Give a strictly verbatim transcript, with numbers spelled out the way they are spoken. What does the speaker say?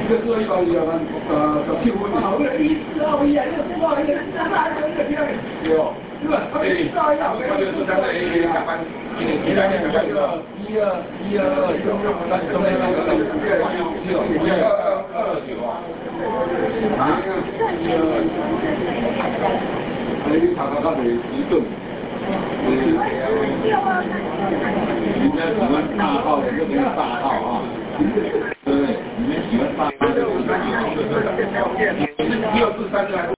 这做一包一啊，呃，十七分。好个一四二一啊，六四二一，三三二一个第二个。有，是吧？对，四二一啊，我就是三个 A A 下班，一点一两点下班一二一二一二二九，那中间那个一二二二九啊。啊？一二二。哎，你查查看你几吨？你是谁啊？你们喜欢大号的就给大号啊。对不对？你们喜欢大号的就大号。你是一二四三还是？